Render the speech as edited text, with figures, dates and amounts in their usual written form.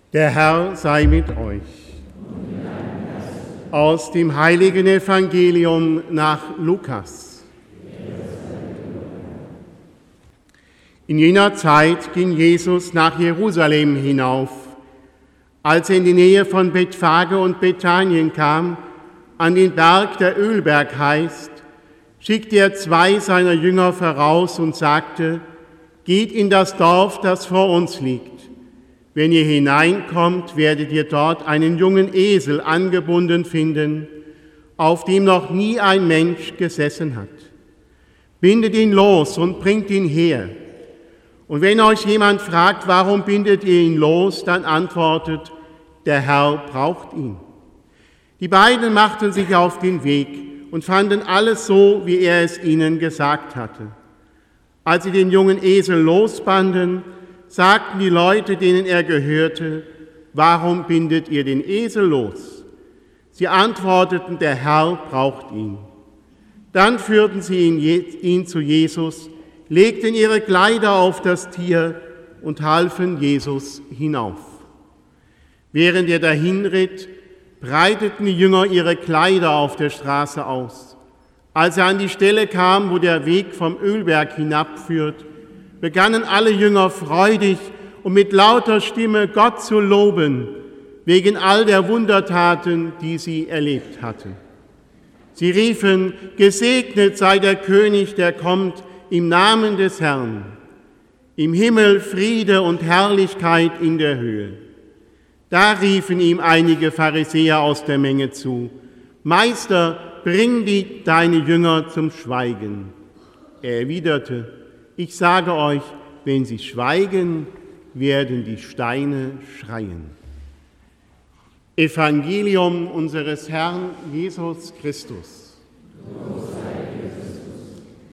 Der Herr sei mit euch. Aus dem heiligen Evangelium nach Lukas. In jener Zeit ging Jesus nach Jerusalem hinauf. Als er in die Nähe von Bethphage und Bethanien kam, an den Berg, der Ölberg heißt, schickte er 2 seiner Jünger voraus und sagte: Geht in das Dorf, das vor uns liegt. Wenn ihr hineinkommt, werdet ihr dort einen jungen Esel angebunden finden, auf dem noch nie ein Mensch gesessen hat. Bindet ihn los und bringt ihn her. Und wenn euch jemand fragt, warum bindet ihr ihn los, dann antwortet: Der Herr braucht ihn. Die beiden machten sich auf den Weg und fanden alles so, wie er es ihnen gesagt hatte. Als sie den jungen Esel losbanden, sagten die Leute, denen er gehörte: Warum bindet ihr den Esel los? Sie antworteten: Der Herr braucht ihn. Dann führten sie ihn zu Jesus, legten ihre Kleider auf das Tier und halfen Jesus hinauf. Während er dahinritt, breiteten die Jünger ihre Kleider auf der Straße aus. Als er an die Stelle kam, wo der Weg vom Ölberg hinabführt, begannen alle Jünger freudig und mit lauter Stimme Gott zu loben, wegen all der Wundertaten, die sie erlebt hatten. Sie riefen: Gesegnet sei der König, der kommt im Namen des Herrn. Im Himmel Friede und Herrlichkeit in der Höhe. Da riefen ihm einige Pharisäer aus der Menge zu: Meister, bring deine Jünger zum Schweigen. Er erwiderte: Ich sage euch, wenn sie schweigen, werden die Steine schreien. Evangelium unseres Herrn Jesus Christus.